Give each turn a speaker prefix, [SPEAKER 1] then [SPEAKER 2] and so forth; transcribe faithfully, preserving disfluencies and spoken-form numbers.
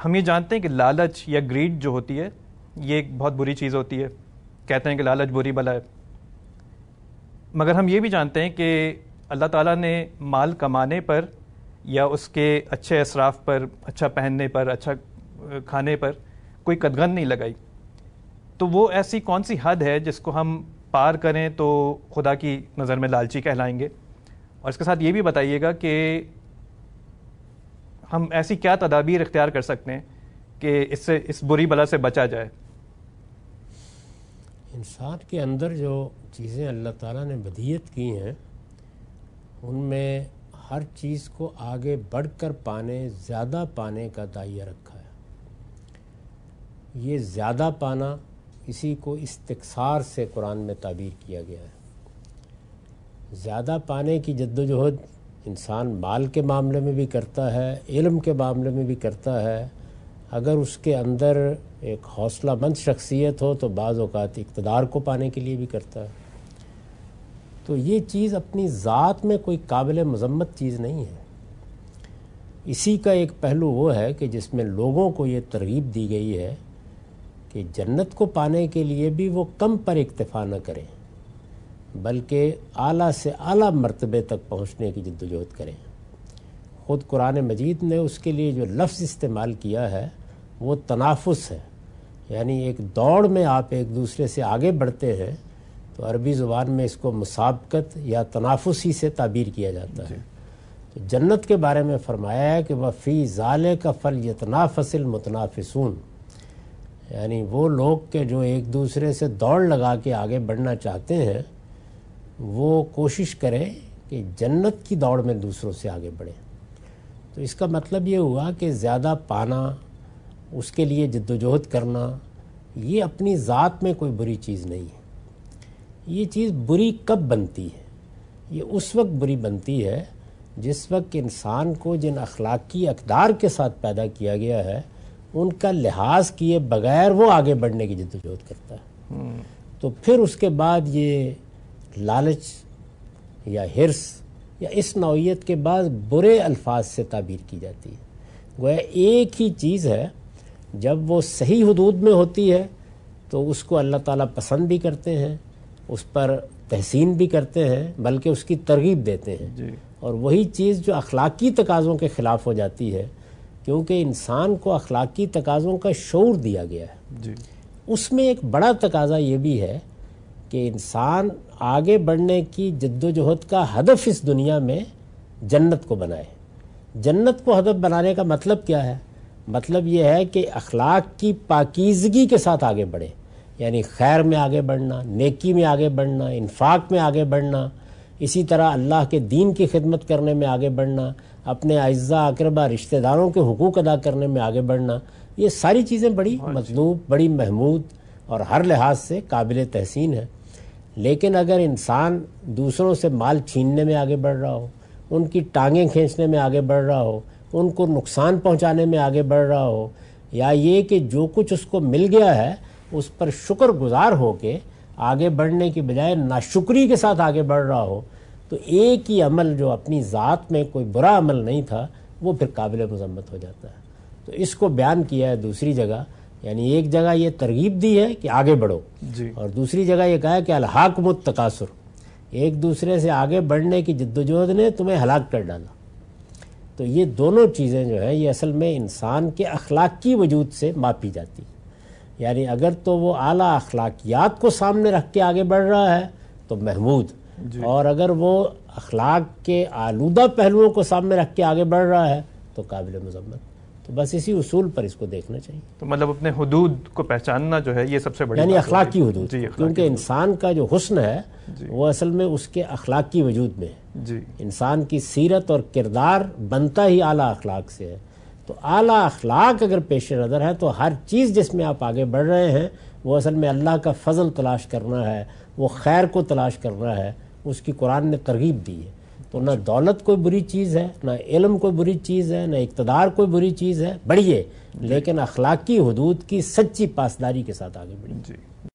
[SPEAKER 1] ہم یہ جانتے ہیں کہ لالچ یا گریڈ جو ہوتی ہے یہ ایک بہت بری چیز ہوتی ہے. کہتے ہیں کہ لالچ بری بلا ہے. مگر ہم یہ بھی جانتے ہیں کہ اللہ تعالیٰ نے مال کمانے پر یا اس کے اچھے اسراف پر، اچھا پہننے پر، اچھا کھانے پر کوئی قدغن نہیں لگائی. تو وہ ایسی کون سی حد ہے جس کو ہم پار کریں تو خدا کی نظر میں لالچی کہلائیں گے؟ اور اس کے ساتھ یہ بھی بتائیے گا کہ ہم ایسی کیا تدابیر اختیار کر سکتے ہیں کہ اس سے اس بری بلا سے بچا جائے؟
[SPEAKER 2] انسان کے اندر جو چیزیں اللہ تعالیٰ نے بدیعت کی ہیں ان میں ہر چیز کو آگے بڑھ کر پانے، زیادہ پانے کا داعیہ رکھا ہے. یہ زیادہ پانا اسی کو استکثار سے قرآن میں تعبیر کیا گیا ہے. زیادہ پانے کی جد و جہد انسان مال کے معاملے میں بھی کرتا ہے، علم کے معاملے میں بھی کرتا ہے. اگر اس کے اندر ایک حوصلہ مند شخصیت ہو تو بعض اوقات اقتدار کو پانے کے لیے بھی کرتا ہے. تو یہ چیز اپنی ذات میں کوئی قابل مذمت چیز نہیں ہے. اسی کا ایک پہلو وہ ہے کہ جس میں لوگوں کو یہ ترغیب دی گئی ہے کہ جنت کو پانے کے لیے بھی وہ کم پر اکتفا نہ کریں بلکہ اعلیٰ سے اعلیٰ مرتبے تک پہنچنے کی جدوجہد کریں. خود قرآن مجید نے اس کے لیے جو لفظ استعمال کیا ہے وہ تنافس ہے. یعنی ایک دوڑ میں آپ ایک دوسرے سے آگے بڑھتے ہیں تو عربی زبان میں اس کو مسابقت یا تنافس ہی سے تعبیر کیا جاتا ہے. تو جنت کے بارے میں فرمایا ہے کہ وَفِي ذَلِكَ فَلْيَتَنَافَسِ الْمُتَنَافِسُونَ، یعنی وہ لوگ کہ جو ایک دوسرے سے دوڑ لگا کے آگے بڑھنا چاہتے ہیں وہ کوشش کریں کہ جنت کی دوڑ میں دوسروں سے آگے بڑھیں. تو اس کا مطلب یہ ہوا کہ زیادہ پانا، اس کے لیے جد و جہد کرنا، یہ اپنی ذات میں کوئی بری چیز نہیں ہے. یہ چیز بری کب بنتی ہے؟ یہ اس وقت بری بنتی ہے جس وقت انسان کو جن اخلاقی اقدار کے ساتھ پیدا کیا گیا ہے ان کا لحاظ کیے بغیر وہ آگے بڑھنے کی جد و جہد کرتا ہے. تو پھر اس کے بعد یہ لالچ یا حرص یا اس نوعیت کے بعد برے الفاظ سے تعبیر کی جاتی ہے. گویا ایک ہی چیز ہے، جب وہ صحیح حدود میں ہوتی ہے تو اس کو اللہ تعالیٰ پسند بھی کرتے ہیں، اس پر تحسین بھی کرتے ہیں، بلکہ اس کی ترغیب دیتے ہیں. جی. اور وہی چیز جو اخلاقی تقاضوں کے خلاف ہو جاتی ہے، کیونکہ انسان کو اخلاقی تقاضوں کا شعور دیا گیا ہے. جی. اس میں ایک بڑا تقاضا یہ بھی ہے کہ انسان آگے بڑھنے کی جد و جہد کا ہدف اس دنیا میں جنت کو بنائے. جنت کو ہدف بنانے کا مطلب کیا ہے؟ مطلب یہ ہے کہ اخلاق کی پاکیزگی کے ساتھ آگے بڑھے، یعنی خیر میں آگے بڑھنا، نیکی میں آگے بڑھنا، انفاق میں آگے بڑھنا، اسی طرح اللہ کے دین کی خدمت کرنے میں آگے بڑھنا، اپنے اعزاء اقربا رشتہ داروں کے حقوق ادا کرنے میں آگے بڑھنا. یہ ساری چیزیں بڑی مطلوب، بڑی محمود اور ہر لحاظ سے قابل تحسین ہے. لیکن اگر انسان دوسروں سے مال چھیننے میں آگے بڑھ رہا ہو، ان کی ٹانگیں کھینچنے میں آگے بڑھ رہا ہو، ان کو نقصان پہنچانے میں آگے بڑھ رہا ہو، یا یہ کہ جو کچھ اس کو مل گیا ہے اس پر شکر گزار ہو کے آگے بڑھنے کی بجائے ناشکری کے ساتھ آگے بڑھ رہا ہو، تو ایک ہی عمل جو اپنی ذات میں کوئی برا عمل نہیں تھا وہ پھر قابل مذمت ہو جاتا ہے. تو اس کو بیان کیا ہے دوسری جگہ، یعنی ایک جگہ یہ ترغیب دی ہے کہ آگے بڑھو. جی. اور دوسری جگہ یہ کہا ہے کہ الحاکم التکاثر، ایک دوسرے سے آگے بڑھنے کی جد و جہد نے تمہیں ہلاک کر ڈالا. تو یہ دونوں چیزیں جو ہیں یہ اصل میں انسان کے اخلاقی وجود سے ماپی جاتی. یعنی اگر تو وہ اعلیٰ اخلاقیات کو سامنے رکھ کے آگے بڑھ رہا ہے تو محمود. جی. اور اگر وہ اخلاق کے آلودہ پہلوؤں کو سامنے رکھ کے آگے بڑھ رہا ہے تو قابل مذمت. تو بس اسی اصول پر اس کو دیکھنا چاہیے. تو
[SPEAKER 1] مطلب اپنے حدود کو پہچاننا جو ہے یہ سب سے بڑی
[SPEAKER 2] یعنی اخلاقی حدود.
[SPEAKER 1] جی.
[SPEAKER 2] کیونکہ انسان کا جو حسن ہے جی. وہ اصل میں اس کے اخلاقی وجود میں ہے. جی. انسان کی سیرت اور کردار بنتا ہی اعلیٰ اخلاق سے ہے. تو اعلیٰ اخلاق اگر پیش نظر ہے تو ہر چیز جس میں آپ آگے بڑھ رہے ہیں وہ اصل میں اللہ کا فضل تلاش کرنا ہے، وہ خیر کو تلاش کرنا ہے. اس کی قرآن نے ترغیب دی ہے. تو نہ دولت کوئی بری چیز ہے، نہ علم کوئی بری چیز ہے، نہ اقتدار کوئی بری چیز ہے، بڑھیے لیکن اخلاقی حدود کی سچی پاسداری کے ساتھ آگے بڑھیے.